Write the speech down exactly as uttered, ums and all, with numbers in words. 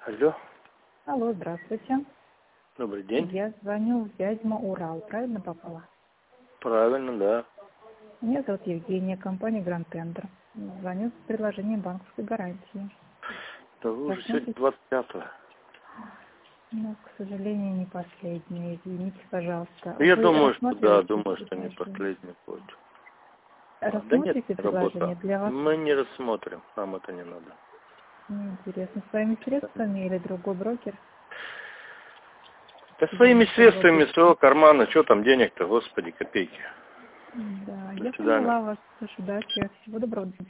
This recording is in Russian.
Алло. Алло, здравствуйте. Добрый день. Я звоню в Вязьма Урал, правильно попала? Правильно, да. Меня зовут Евгения, компания Гранд Тендер. Звоню с предложением банковской гарантии. Да вы уже Посмотрите. сегодня двадцать пятое. Ну, к сожалению, не последняя. Извините, пожалуйста. Я Вы думаю, что да, рассматриваете думаю, что не предложение? последний будет. Да нет, Рассмотрите предложение работа. для вас? Мы не рассмотрим, нам это не надо. Мне интересно, своими средствами или другой брокер? Да своими средствами, своего кармана, что там денег-то, господи, копейки. Да, До я свидания. поняла вас. Удачи. Всего доброго.